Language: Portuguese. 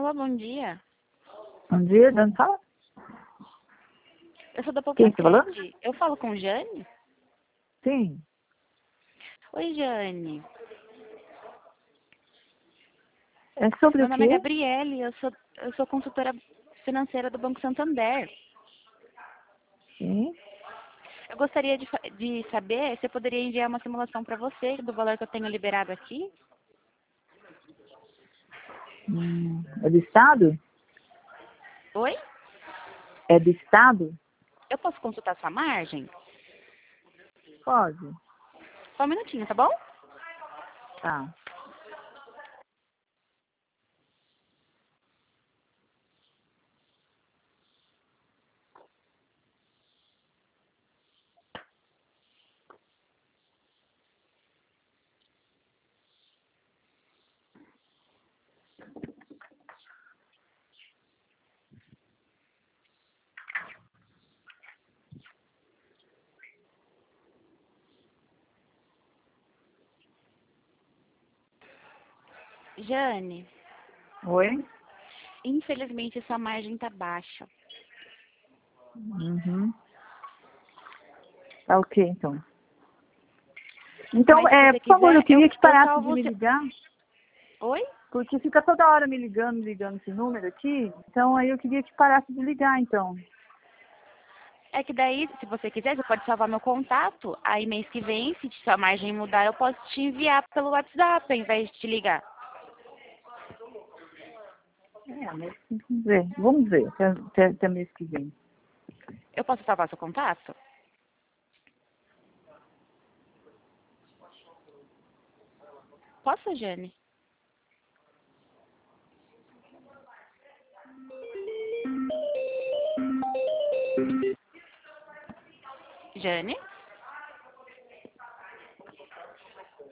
Alô, bom dia. Bom dia, Dani fala? Eu sou da Quem você falou? Poupancred. Eu falo com Jane? Sim. Oi, Jane. É sobre Meu o nome é quê? Gabriele, eu sou consultora financeira do Banco Santander. Sim. Eu gostaria de saber se eu poderia enviar uma simulação para você do valor que eu tenho liberado aqui. É do Estado? Oi? É do Estado? Eu posso consultar sua margem? Pode. Só um minutinho, tá bom? Tá. Jane, Oi? infelizmente sua margem tá baixa. Uhum. Tá ok, então. Então, Mas se você por favor, eu quiser, queria que eu parasse de salvo o me seu... ligar, Oi? porque fica toda hora me ligando esse número aqui. Então, aí eu queria que parasse de ligar, então. É que daí, se você quiser, você pode salvar meu contato. Aí mês que vem, se sua margem mudar, eu posso te enviar pelo WhatsApp ao invés de te ligar. Mas vamos ver. Vamos ver até mês que vem. Eu posso salvar seu contato? Posso, Jane? Jane?